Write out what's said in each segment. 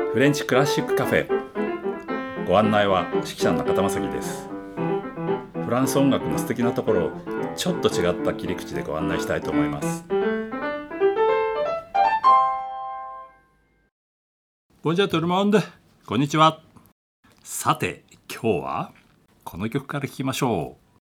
フレンチクラシックカフェ、ご案内は指揮者の中田正樹です。フランス音楽の素敵なところをちょっと違った切り口でご案内したいと思います。ボンジョートルモンド、こんにちは。さて今日はこの曲から聴きましょう。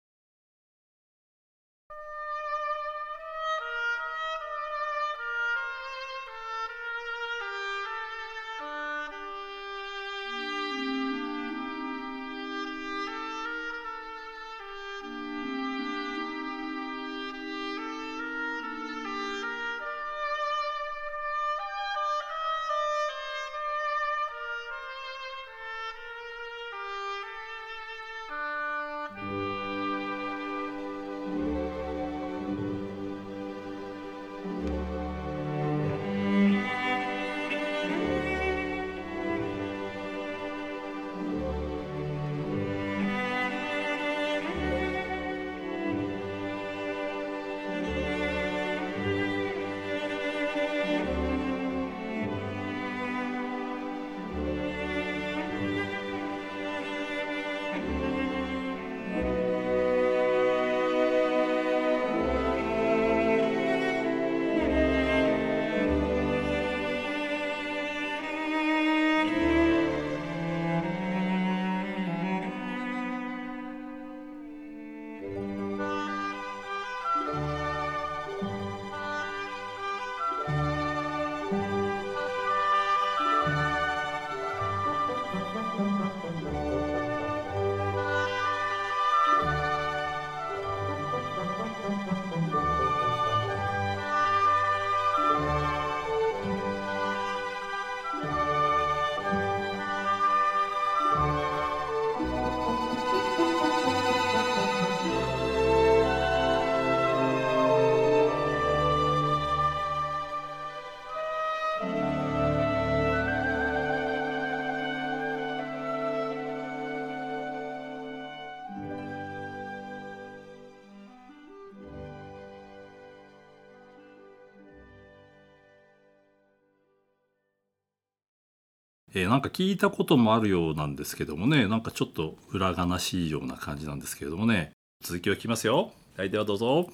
なんか聞いたこともあるようなんですけどもね、なんかちょっと裏悲しいような感じなんですけれどもね。続きを聞きますよ。はい、ではどうぞ。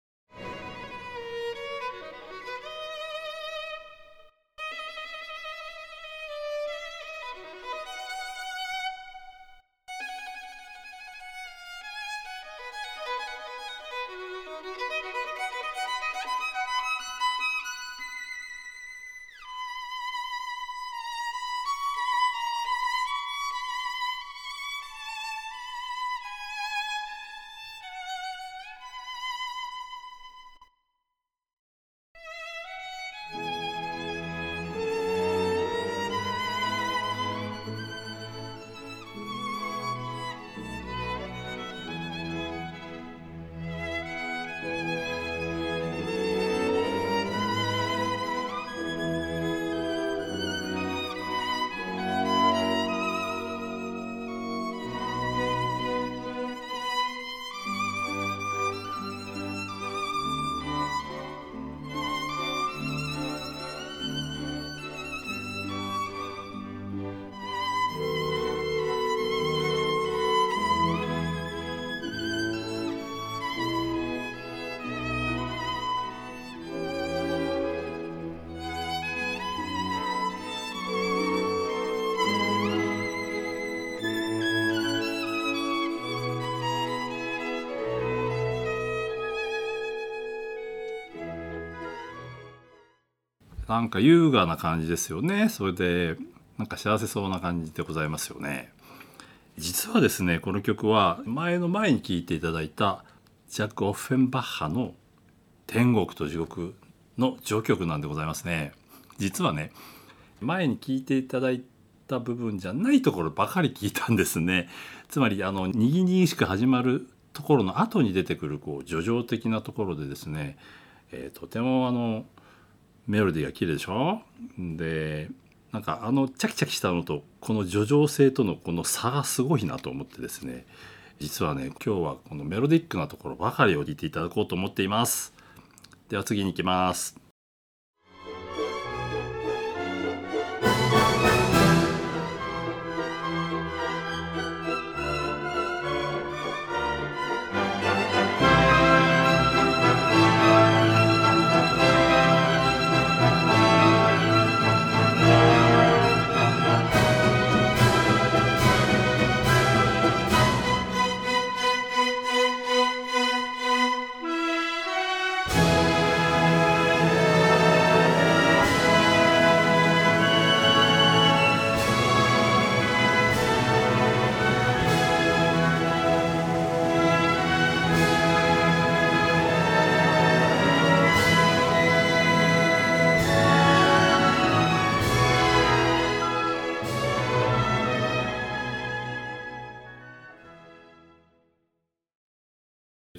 なんか優雅な感じですよね。それでなんか幸せそうな感じでございますよね。実はですね、この曲は前に聴いていただいたジャック・オッフェンバッハの天国と地獄の序曲なんでございますね。実はね、前に聴いていただいた部分じゃないところばかり聞いたんですね。つまりにぎにぎしく始まるところの後に出てくる叙情的なところでですね、とてもメロディーが綺麗でしょ。でなんかチャキチャキしたのとこの叙情性とのこの差がすごいなと思ってですね、実はね今日はこのメロディックなところばかりを聴いていただこうと思っています。では次に行きます。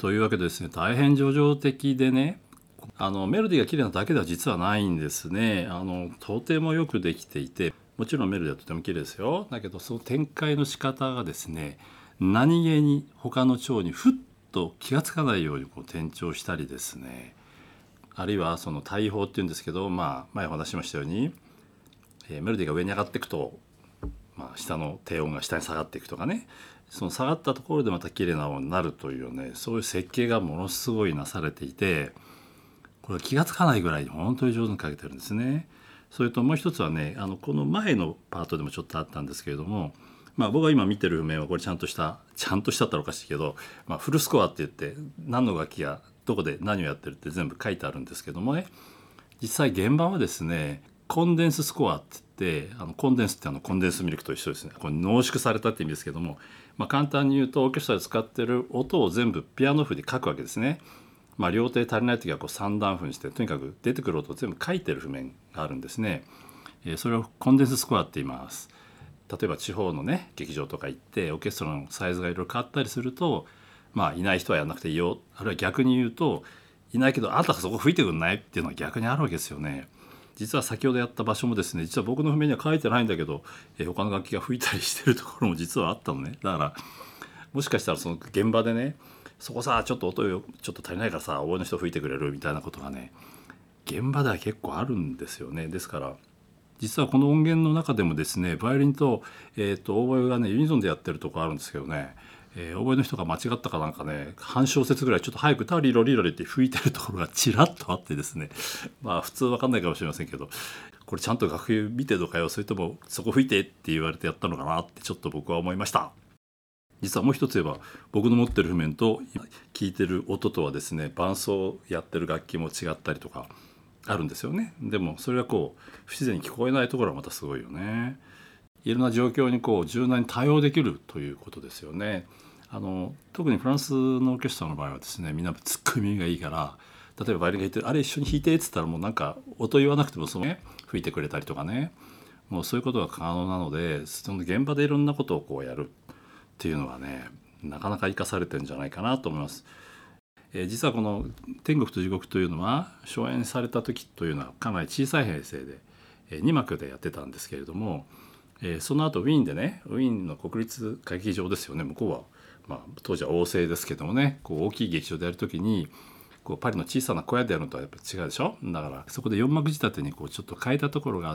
というわけでですね、大変叙情的でね、メロディーが綺麗なだけでは実はないんですね。とてもよくできていて、もちろんメロディーはとても綺麗ですよ。だけどその展開の仕方がですね、何気に他の調にふっと気がつかないように転調したりですね、あるいはその大砲っていうんですけど、前お話ししましたように、メロディーが上に上がっていくと、下の低音が下に下がっていくとかね、その下がったところでまた綺麗な音になるというね、そういう設計がものすごいなされていて、これ気がつかないぐらい本当に上手に書けてるんですね。それともう一つはね、この前のパートでもちょっとあったんですけれども、僕が今見てる譜面はこれちゃんとしたったらおかしいけど、フルスコアって言って何の楽器がどこで何をやってるって全部書いてあるんですけどもね、実際現場はですね、コンデンススコアって言って、コンデンスってコンデンスミルクと一緒ですね。これ濃縮されたって意味ですけども、簡単に言うとオーケストラで使ってる音を全部ピアノ譜で書くわけですね。両手足りない時は3段譜にして、とにかく出てくる音を全部書いてる譜面があるんですね。それをコンデンススコアって言います。例えば地方のね劇場とか行ってオーケストラのサイズがいろいろ変わったりすると、いない人はやんなくていいよ、あるいは逆に言うと、いないけどあなたがそこ吹いてくんないっていうのは逆にあるわけですよね。実は先ほどやった場所もですね、実は僕の譜面には書いてないんだけど、他の楽器が吹いたりしてるところも実はあったのね。だからもしかしたらその現場でね、そこさちょっと音よちょっと足りないからさ応援の人吹いてくれるみたいなことがね、現場では結構あるんですよね。ですから実はこの音源の中でもですね、バイオリンと、オーボエがねユニゾンでやってるとこあるんですけどね、オーボエの人が間違ったかなんかね、半小節ぐらいちょっと早くタリロリロリって吹いてるところがちらっとあってですね、普通分かんないかもしれませんけど、これちゃんと楽譜見てるのかよ、それともそこ吹いてって言われてやったのかなってちょっと僕は思いました。実はもう一つ言えば、僕の持ってる譜面と聴いてる音とはですね、伴奏やってる楽器も違ったりとかあるんですよね。でもそれが不自然に聞こえないところはまたすごいよね。いろんな状況に柔軟に対応できるということですよね。特にフランスのオーケストラの場合はですね、みんなツッコミがいいから、例えばバイオリンが弾いてる、あれ一緒に弾いてっつったらもうなんか音言わなくても吹いてくれたりとかね、もうそういうことが可能なので、その現場でいろんなことをやるっていうのはね、なかなか生かされてるんじゃないかなと思います。実はこの「天国と地獄」というのは初演された時というのはかなり小さい編成で2幕でやってたんですけれども、その後ウィーンでね、ウィーンの国立歌劇場ですよね、向こうは、当時は王政ですけどもね、大きい劇場でやる時にパリの小さな小屋でやるのとはやっぱ違うでしょ。だからそこで4幕仕立てにちょっと変えたところがあって、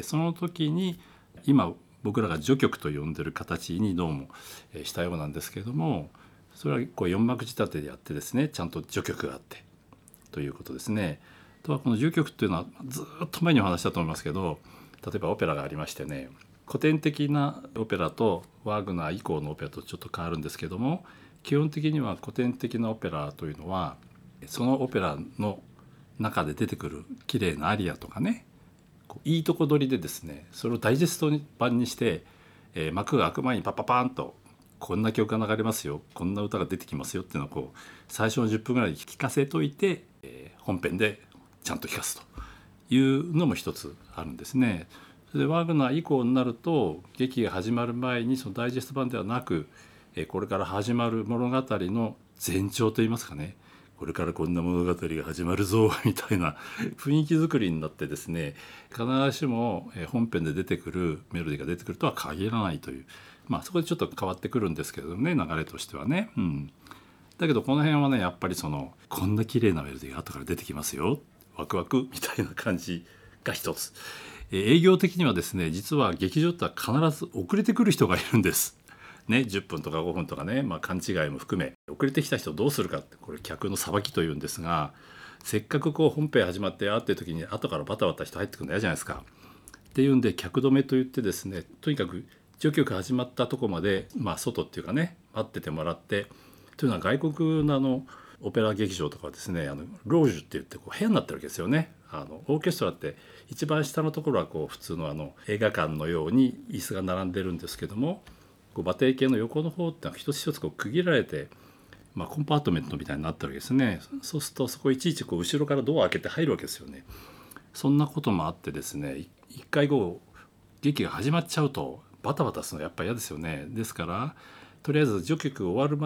その時に今僕らが序曲と呼んでる形にどうもしたようなんですけれども、それは4幕仕立てでやってですね、ちゃんと序曲があってということですね。とはこの序曲っていうのはずっと前にお話したと思いますけど、例えばオペラがありましてね、古典的なオペラとワーグナー以降のオペラとちょっと変わるんですけども、基本的には古典的なオペラというのはそのオペラの中で出てくる綺麗なアリアとかね、いいとこ取りでですね、それをダイジェスト版にして、幕が開く前にパッパパーンとこんな曲が流れますよ、こんな歌が出てきますよっていうのを最初の10分ぐらいで聞かせといて、本編でちゃんと聞かすというのも一つあるんですね。それでワーグナー以降になると、劇が始まる前にそのダイジェスト版ではなく、これから始まる物語の前兆といいますかね、これからこんな物語が始まるぞみたいな雰囲気作りになってですね、必ずしも本編で出てくるメロディーが出てくるとは限らないという、そこでちょっと変わってくるんですけどね、流れとしてはね。だけどこの辺はね、やっぱりこんな綺麗なメロディーが後から出てきますよ、ワクワクみたいな感じが一つ。営業的にはですね、実は劇場って必ず遅れてくる人がいるんですね。10分とか5分とかね、勘違いも含め遅れてきた人をどうするかって、これ客の裁きというんですが、せっかく本編始まってっていう時に後からバタバタ人入ってくるの嫌じゃないですか。っていうんで客止めといってですね、とにかく序曲始まったとこまで、外っていうかね、待っててもらって、というのは外国のオペラ劇場とかはですね、ロージュって言って部屋になってるわけですよね。オーケストラって一番下のところは普通の映画館のように椅子が並んでるんですけども、馬蹄形の横の方ってのは一つ一つ区切られて、コンパートメントみたいになってるわけですね。そうするとそこいちいち後ろからドア開けて入るわけですよね。そんなこともあってですね、一回劇が始まっちゃうとバタバタするのやっぱり嫌ですよね。ですからとりあえず序曲終わるまで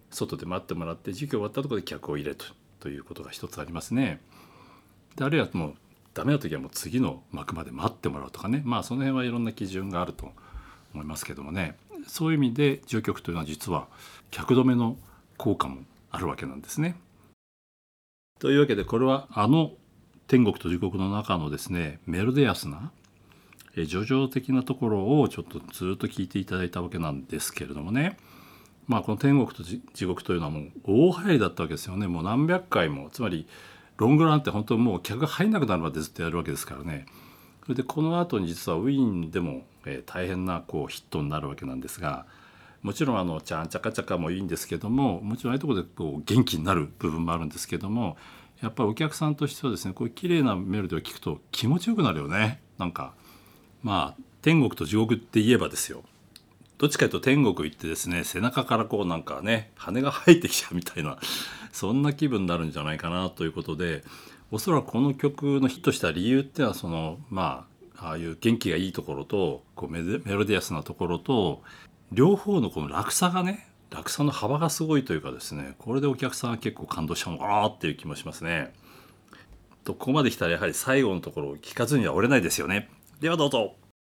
外で待ってもらって授業終わったところで客を入れるということが一つありますね。であるいはもうダメな時はもう次の幕まで待ってもらうとかね、その辺はいろんな基準があると思いますけどもね、そういう意味で序曲というのは実は客止めの効果もあるわけなんですね。というわけでこれは天国と地獄の中のですねメロディアスな叙情的なところをちょっとずっと聞いていただいたわけなんですけれどもね、この天国と地獄というのはもう大流行りだったわけですよね。もう何百回も、つまりロングランって本当にもう客が入んなくなるまでずっとやるわけですからね。それでこの後に実はウィーンでも大変なヒットになるわけなんですが、もちろんチャンチャカチャカもいいんですけども、もちろんああいうところで元気になる部分もあるんですけども、やっぱりお客さんとしてはですね、こういう綺麗なメロディーを聞くと気持ちよくなるよね。なんか天国と地獄って言えばですよ、どっちかというと天国行ってですね、背中からなんかね羽が生えてきちゃうみたいなそんな気分になるんじゃないかなということで、おそらくこの曲のヒットした理由っていうのはああいう元気がいいところとメロディアスなところと、両方のこの落差の幅がすごいというかですね、これでお客さんは結構感動したのかなっていう気もしますね。ここまで来たらやはり最後のところを聞かずには折れないですよね。ではどうぞ。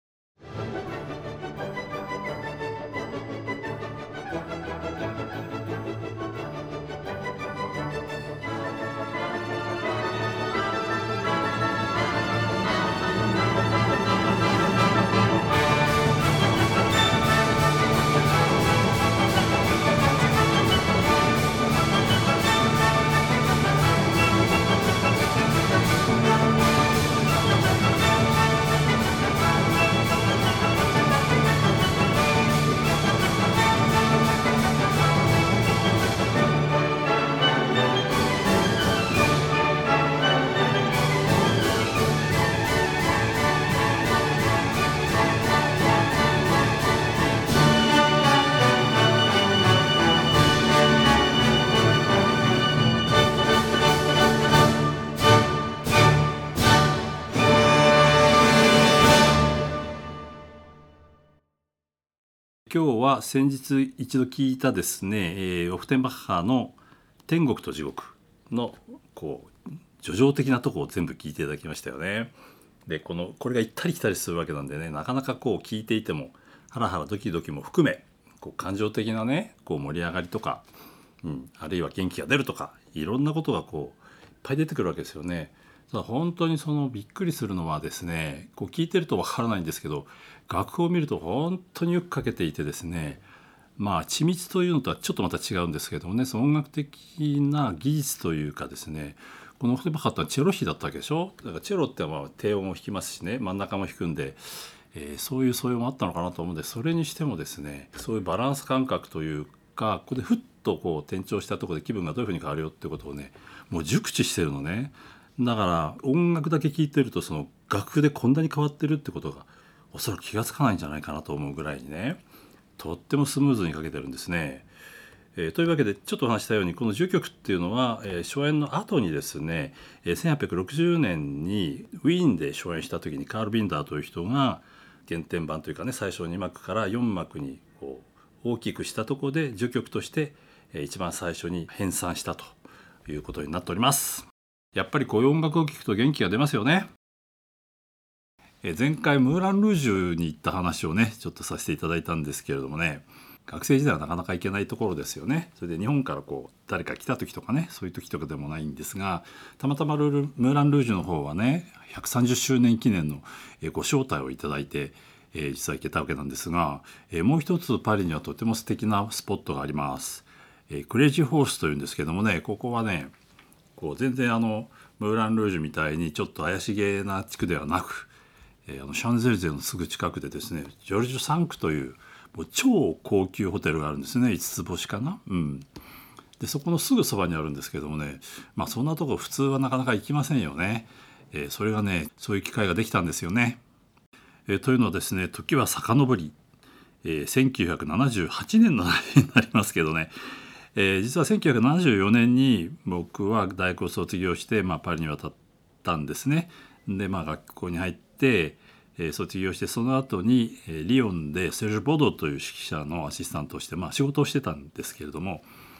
今日は先日一度聞いたですね、オフテンバッハの天国と地獄の叙情的なところを全部聞いていただきましたよね。でこれが行ったり来たりするわけなんでね、なかなか聞いていてもハラハラドキドキも含め感情的なね盛り上がりとか、あるいは元気が出るとか、いろんなことがいっぱい出てくるわけですよね。ただ本当にびっくりするのはですね、聞いてるとわからないんですけど、楽譜を見ると本当によく書けていてですね、緻密というのとはちょっとまた違うんですけどもね、その音楽的な技術というかですね、このオフテンバッハってチェロ弾きだったわけでしょ。だからチェロって低音を弾きますしね、真ん中も弾くんで、そういう素養もあったのかなと思うんで、それにしてもですね、そういうバランス感覚というか、ここでふっと転調したところで気分がどういうふうに変わるよっていうことをね、もう熟知してるのね。だから音楽だけ聴いてると楽譜でこんなに変わってるってことがおそらく気がつかないんじゃないかなと思うぐらいにね、とってもスムーズに書けてるんですね。というわけでちょっとお話したように、この10曲っていうのは、初演の後にですね、1860年にウィーンで初演した時にカール・ビンダーという人が原典版というかね、最初2幕から4幕に大きくしたところで10曲として一番最初に編纂したということになっております。やっぱりこういう音楽を聴くと元気が出ますよね。前回ムーラン・ルージュに行った話をねちょっとさせていただいたんですけれどもね、学生時代はなかなか行けないところですよね。それで日本から誰か来た時とかね、そういう時とかでもないんですが、たまたまムーラン・ルージュの方はね130周年記念のご招待をいただいて、実は行けたわけなんですが、もう一つパリにはとても素敵なスポットがあります。クレイジーホースというんですけどもね、ここはね全然ムーラン・ルージュみたいにちょっと怪しげな地区ではなく、シャンゼリゼのすぐ近くでですね、ジョルジュ3区というもう超高級ホテルがあるんですね。5つ星かな、でそこのすぐそばにあるんですけどもね、そんなとこ普通はなかなか行きませんよね。それがねそういう機会ができたんですよね。というのはですね、時は遡り、1978年の話になりますけどね、実は1974年に僕は大学を卒業して、パリに渡ったんですね。で学校に入って、卒業して、その後に、リヨンでセルジュ・ボドという指揮者のアシスタントをして、仕事をしてたんですけれども、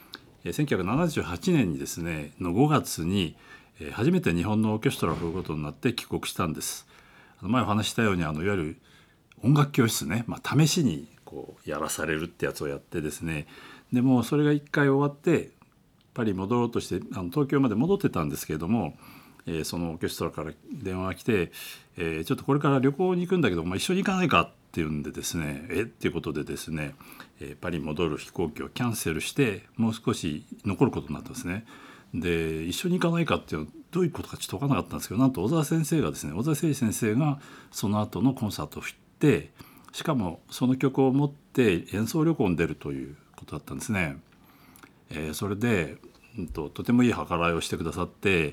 1978年にですねの5月に初めて日本のオーケストラを振ることになって帰国したんです。前お話ししたようにいわゆる音楽教室ね、試しにこうやらされるってやつをやってですね、でもそれが1回終わってパリ戻ろうとして東京まで戻ってたんですけれども、そのオーケストラから電話が来て、ちょっとこれから旅行に行くんだけど、一緒に行かないかっていうんでですね、っていうことでですね、パリに戻る飛行機をキャンセルしてもう少し残ることになったんですね。で一緒に行かないかっていうのはどういうことかちょっと分からなかったんですけど、なんと小沢先生がですね、小沢誠二先生がその後のコンサートを振って、しかもその曲を持って演奏旅行に出るということだったんですね。それで、とてもいい計らいをしてくださって、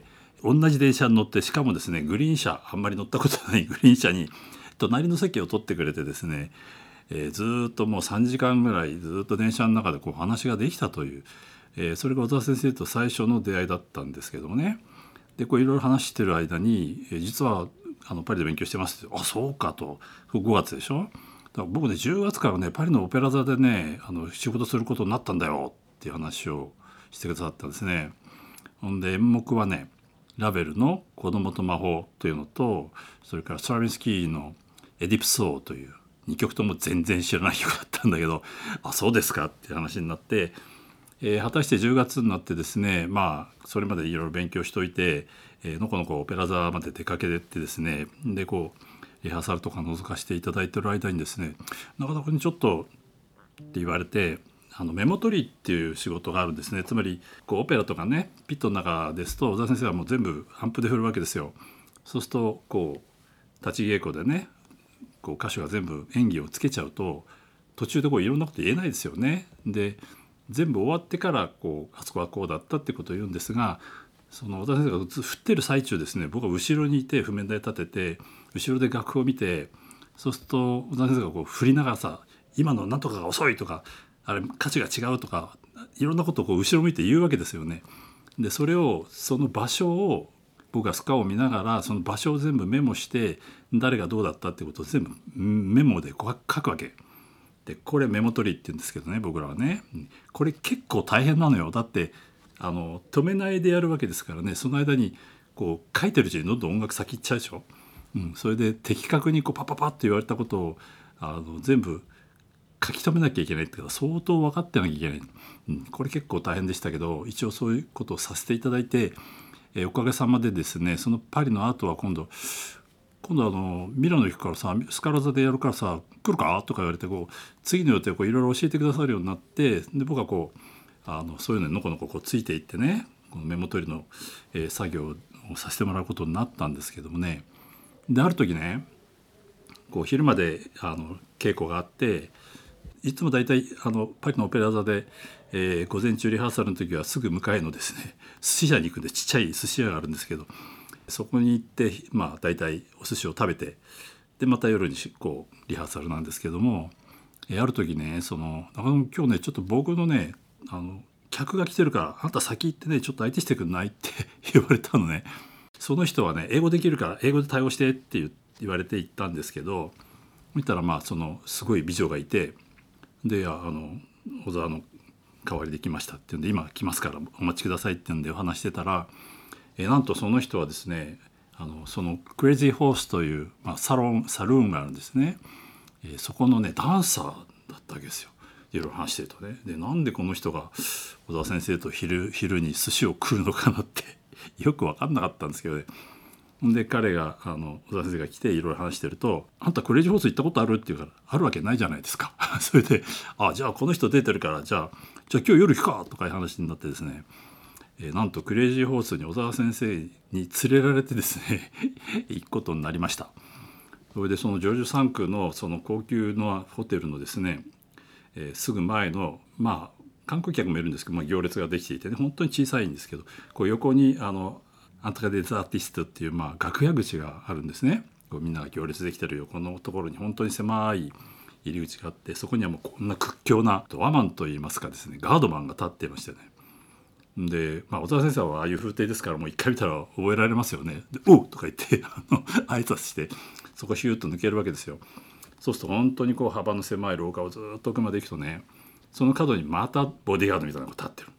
同じ電車に乗って、しかもですねグリーン車、あんまり乗ったことないグリーン車に隣の席を取ってくれてですね、ずっともう3時間ぐらいずっと電車の中でこう話ができたという、それが小沢先生と最初の出会いだったんですけどもね。でこういろいろ話してる間に、実はパリで勉強してますって、あそうかと。5月でしょ。だから僕ね10月からねパリのオペラ座でね仕事することになったんだよっていう話をしてくださったんですね。ほんで演目はねラヴェルの「子供と魔法」というのと、それからストラヴィンスキーの「エディプス王」という2曲とも全然知らない曲だったんだけど、あそうですかっていう話になって、果たして10月になってですね、それまでいろいろ勉強しといて、のこのこオペラ座まで出かけてってですね、でこうリハーサルとか覗かせていただいてる間にですね、なかなかにちょっとって言われて、メモ取りっていう仕事があるんですね。つまりこうオペラとかねピットの中ですと小沢先生はもう全部アンプで振るわけですよ。そうするとこう立ち稽古でねこう歌手が全部演技をつけちゃうと途中でこういろんなこと言えないですよね。で全部終わってからこうあそこはこうだったってことを言うんですが、その小田先生が振ってる最中ですね、僕は後ろにいて譜面台立てて後ろで楽譜を見て、そうすると小田先生がこう振りながらさ「今のなんとかが遅い」とか「あれ歌詞が違う」とかいろんなことをこう後ろ向いて言うわけですよね。でそれをその場所を僕がスカを見ながらその場所を全部メモして誰がどうだったってことを全部メモでこう書くわけで、これメモ取りって言うんですけどね、僕らはねこれ結構大変なのよ。だって止めないでやるわけですからね、その間にこう書いてるうちにどんどん音楽先行っちゃうでしょ。それで的確にこうパパパッと言われたことを全部書き留めなきゃいけないっていうか相当分かってなきゃいけない、これ結構大変でしたけど、一応そういうことをさせていただいて、おかげさまでですね、そのパリの後は今度ミラノ行くからさスカラ座でやるからさ来るかとか言われて、こう次の予定をいろいろ教えてくださるようになって、で僕はこうそういうのにのこのこついていってね、このメモ取りの、作業をさせてもらうことになったんですけどもね。である時ねこう昼まで稽古があって、いつもだいたいパリのオペラ座で、午前中リハーサルの時はすぐ向かいのですね寿司屋に行くんで、ちっちゃい寿司屋があるんですけど、そこに行ってだいたいお寿司を食べて、でまた夜にこうリハーサルなんですけども、ある時ね中野今日ねちょっと僕のね客が来てるからあんた先行ってねちょっと相手してくんないって言われたのね。その人はね英語できるから英語で対応してって言われて行ったんですけど、見たらすごい美女がいて、で小沢の代わりで来ましたっていうんで今来ますからお待ちくださいっていうんでお話してたら、なんとその人はですねそのクレイジーホースという、サルーンがあるんですね。そこのねダンサーだったわけですよ。いろいろ話してるとね、でなんでこの人が小沢先生と昼に寿司を食うのかなってよく分かんなかったんですけどね。で彼が小沢先生が来ていろいろ話してると「あんたクレイジーホース行ったことある?」って言うから「あるわけないじゃないですか」それで「じゃあこの人出てるからじゃあ今日夜行くか」とかいう話になってですね、なんとクレイジーホースに小沢先生に連れられてですね行くことになりました。それでそのジョージ3区のその高級のホテルのですね、すぐ前の観光客もいるんですけど、行列ができていてね本当に小さいんですけど、こう横にアントラ・デザーティストっていう楽屋口があるんですね。こうみんなが行列できてる横のところに本当に狭い入り口があって、そこにはもうこんな屈強なドアマンといいますかですねガードマンが立っていましてね。で、小沢先生はああいう風景ですからもう一回見たら覚えられますよね。で「おう!」とか言って挨拶してそこヒューッと抜けるわけですよ。そうすると本当にこう幅の狭い廊下をずっと奥まで行くとね、その角にまたボディーガードみたいなのが立ってる。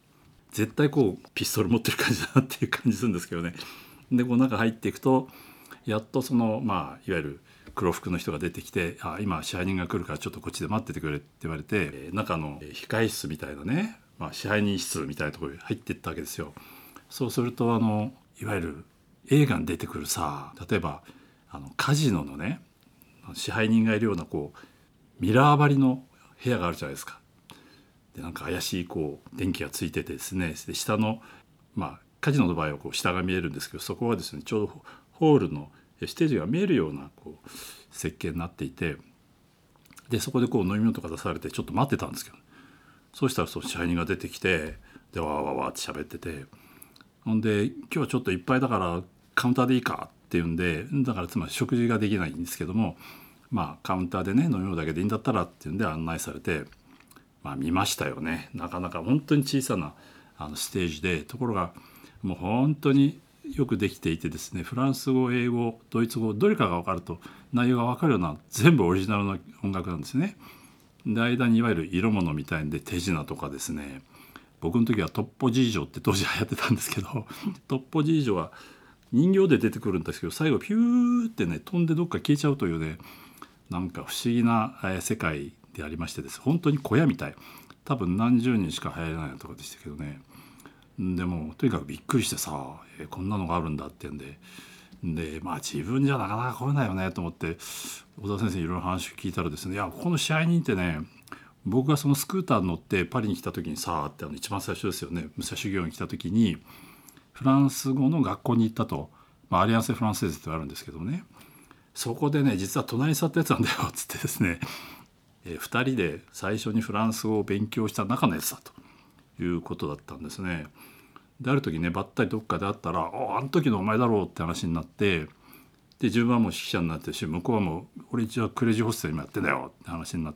絶対こうピストル持ってる感じだなっていう感じするんですけどね。でこう中入っていくとやっとそのいわゆる黒服の人が出てきて「今支配人が来るからちょっとこっちで待っててくれ」って言われて中の控室みたいなね、支配人室みたいなところに入っていったわけですよ。そうするといわゆる映画に出てくるさ、例えばカジノのね支配人がいるようなこうミラー張りの部屋があるじゃないですか。でなんか怪しいこう電気がついててですね、で下のカジノの場合はこう下が見えるんですけど、そこはですねちょうどホールのステージが見えるようなこう設計になっていて、でそこでこう飲み物とか出されてちょっと待ってたんですけど、そうしたらその支配人が出てきて、でわーわーわーって喋ってて、ほんで今日はちょっといっぱいだからカウンターでいいかっていうんで、だからつまり食事ができないんですけども、カウンターでね飲み物だけでいいんだったらっていうんで案内されて、見ましたよね。なかなか本当に小さなステージで、ところがもう本当によくできていてですね、フランス語、英語、ドイツ語どれかが分かると内容が分かるような全部オリジナルの音楽なんですね。で間にいわゆる色物みたいんで手品とかですね、僕の時はトッポジージョって当時流行ってたんですけどトッポジージョは人形で出てくるんですけど、最後ピューってね飛んでどっか消えちゃうというね、なんか不思議な世界でありましてです。本当に小屋みたい、多分何十人しか入れないとこでしたけどね。でもとにかくびっくりしてさ、こんなのがあるんだってんで、自分じゃなかなか来れないよねと思って小田先生にいろいろ話を聞いたらですね、いやここの支配人ってね、僕がそのスクーターに乗ってパリに来た時にさって一番最初ですよね、武者修行に来た時にフランス語の学校に行ったと、アリアンセ・フランセーズってあるんですけどね、そこでね実は隣に座ったやつなんだよっつってですね、2人で最初にフランス語を勉強した中のやつだということだったんですね。である時ねばったりどっかで会ったら「あの時のお前だろう」って話になって、で自分はもう指揮者になってるし、向こうはもう俺一応クレイジーホステル今やってんだよって話になって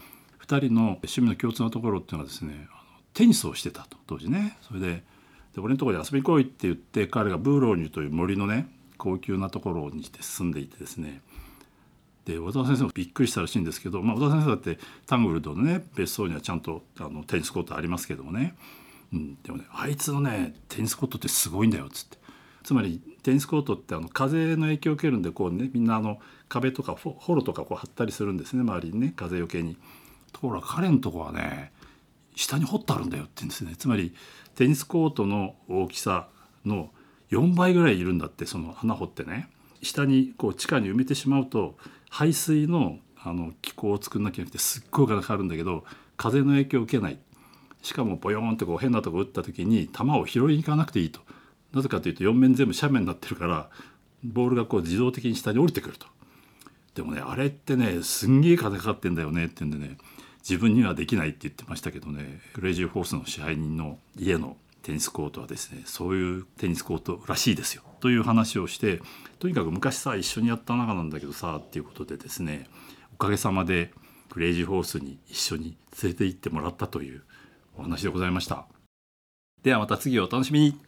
、2人の趣味の共通のところっていうのはですね、テニスをしてたと当時ね。それで俺のところに遊びに来いって言って、彼がブーローニュという森のね高級なところに住んでいてですね、で小田先生もびっくりしたらしいんですけど、小田先生だってタングルドのね別荘にはちゃんとテニスコートありますけどもね、でもねあいつのねテニスコートってすごいんだよっつって。つまりテニスコートって風の影響を受けるんでこうね、みんな壁とかフォロとかこう張ったりするんですね、周りにね風よけに。ところが彼のとこはね下に掘ってあるんだよって言うんですね。つまりテニスコートの大きさの4倍ぐらいいるんだって、その穴掘ってね下にこう地下に埋めてしまうと排水の気候を作んなきゃいけなくてすっごいお金かかるんだけど、風の影響を受けない。しかもボヨーンってこう変なとこ打った時に球を拾いに行かなくていいと。なぜかというと4面全部斜面になってるからボールがこう自動的に下に降りてくると。でもねあれってねすんげえ風かかってんだよねって言うんでね、自分にはできないって言ってましたけどね、クレイジーホースの支配人の家のテニスコートはですねそういうテニスコートらしいですよという話をして、とにかく昔さ一緒にやった仲なんだけどさっていうことでですね、おかげさまでクレイジーホースに一緒に連れて行ってもらったというお話でございました。ではまた次をお楽しみに。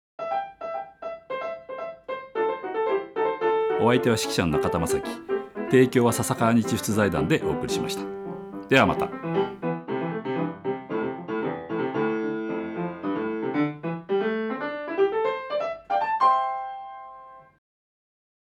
お相手は指揮者の中田正樹、提供は笹川日出財団でお送りしました。ではまた。